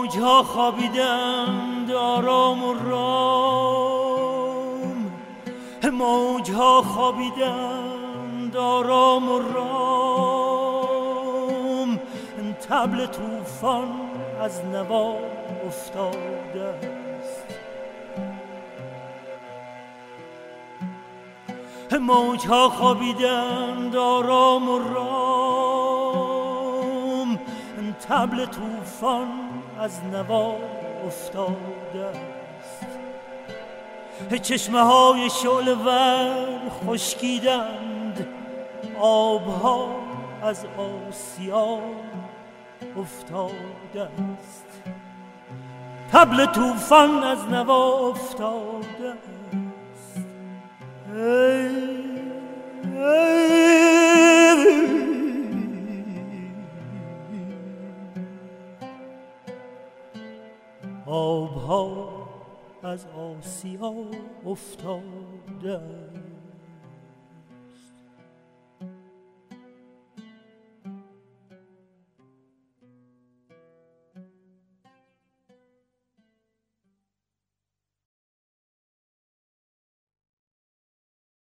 موج‌ها خوابیدند آرام و رام، موج‌ها خوابیدند آرام و رام، طبل طوفان از نوا افتاده است. موج‌ها خوابیدند آرام و رام، طبل طوفان از نوا افتاده است. چشمه‌های شعله‌ور خشکیدند، آب‌ها از آسیا افتاده است. طبل طوفان از نوا افتاده است. آبها از آسیا افتاده.